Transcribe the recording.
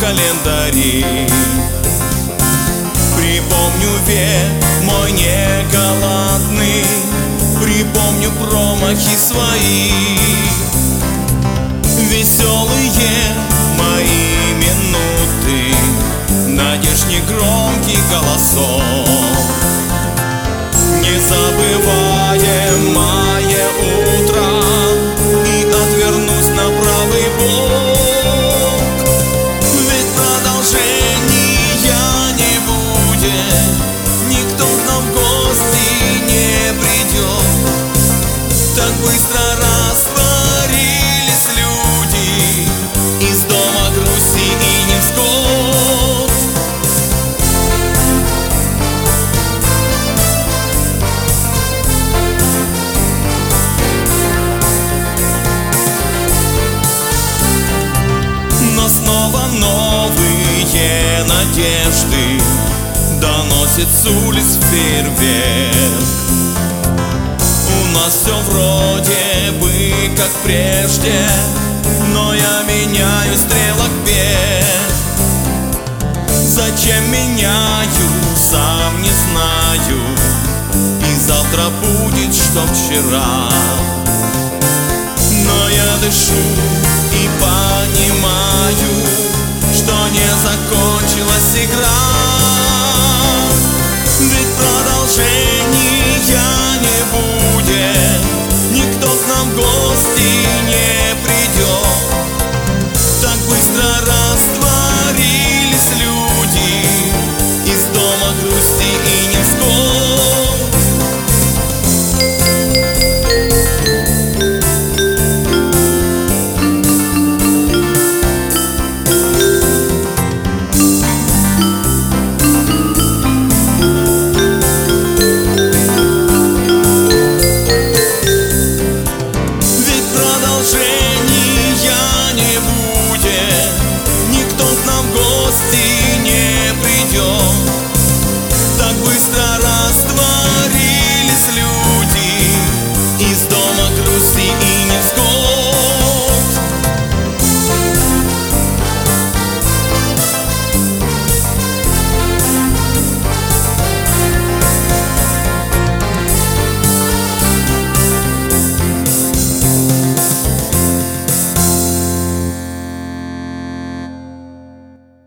календари. Припомню век мой негалантный, припомню промахи свои, веселые мои минуты, надежд негромких голосов. Незабываемое утро, и отвернусь на правый бок, ведь продолжения не будет, никто к нам в гости не придет. Так быстро растворились люди, из дома грусти и невзгод. Снова новые надежды доносит с улиц фейерверк. У нас все вроде бы как прежде, но я меняю стрелок бег. Зачем меняю, сам не знаю, и завтра будет, что вчера. Но я дышу и понимаю, что не закончилась игра, ведь продолжения не будет, никто к нам в гости не придет. Так быстро растворились